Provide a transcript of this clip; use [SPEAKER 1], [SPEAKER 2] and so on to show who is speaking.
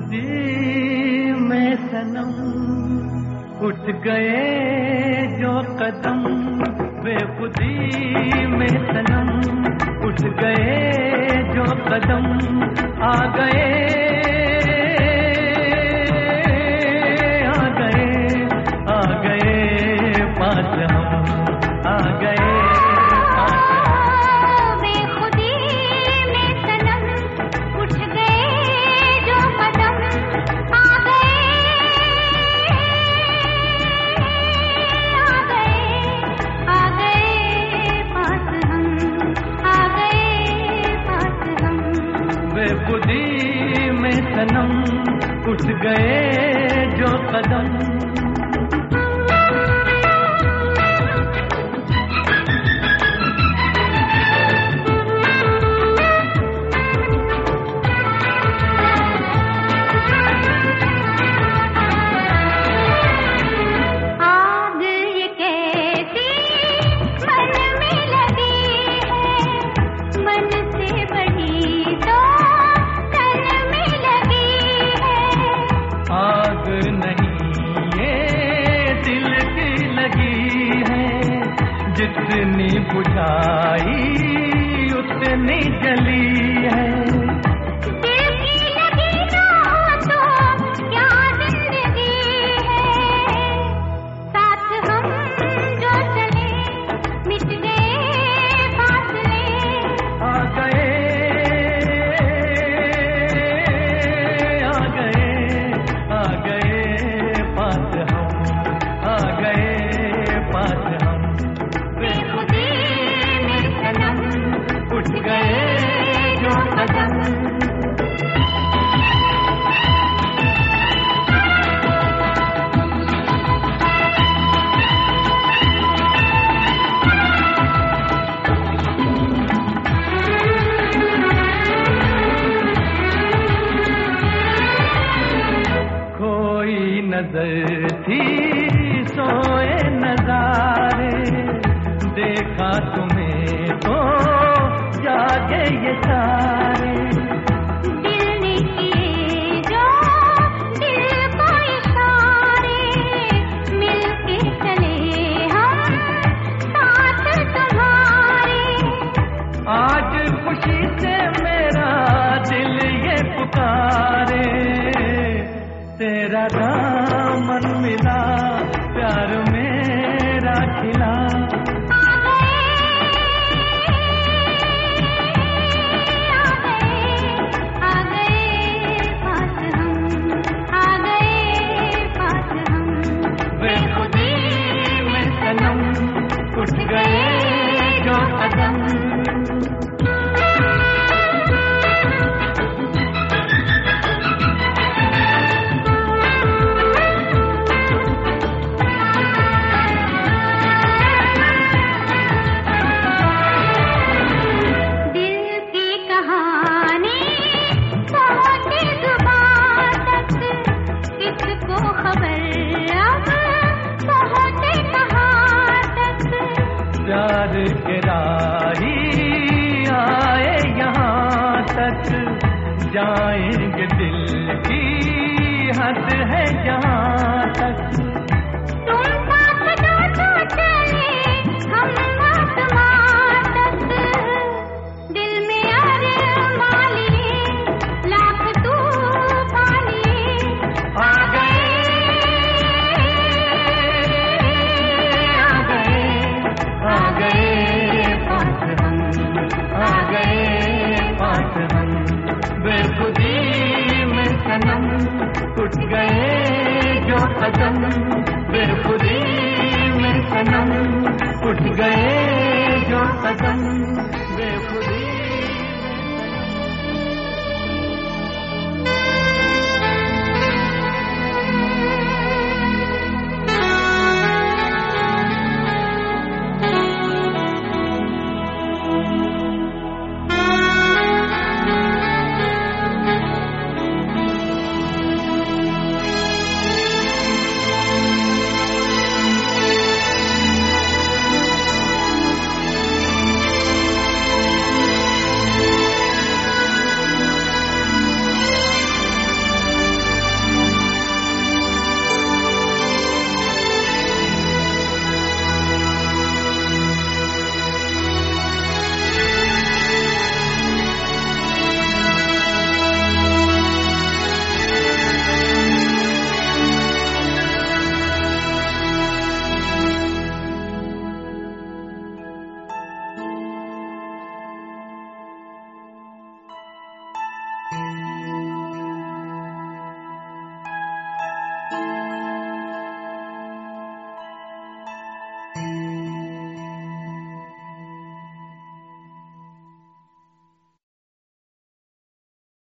[SPEAKER 1] बेखुदी में सनम उठ गए जो कदम, बेखुदी में सनम उठ गए जो कदम, आ गए पास हम, आ गए पास हम।
[SPEAKER 2] बेखुदी में सनम उठ गए जो कदम, आ गए पास हम, आ गए पास हम।
[SPEAKER 1] बेखुदी में सनम उठ गए जो कदम। जितनी बुझाई उतनी जली है,
[SPEAKER 2] दिल की लगी ना हो तो क्या जिंदगी है। साथ हम जो चले मिट गए फासले,
[SPEAKER 1] आ गए पास हम, आ गए पास हम। उठ गए जो कदम। कोई नजर थी सोए नजारे, देखा तुम्हें तो जागे ये सारे।
[SPEAKER 2] दिल ने किए जो दिल को इशारे, मिलके चले हम साथ तुम्हारे।
[SPEAKER 1] आज खुशी से मेरा दिल ये पुकारे, तेरा दामन मिला प्यार मेरा खिला। उठ गए जो कदम।
[SPEAKER 2] दिल की कहानी पहुंची जुबान तक, किसको खबर अब पहुंचे कहाँ तक।
[SPEAKER 1] प्यार के राही आए यहाँ तक, जाएंगे दिल की हद है जहाँ तक।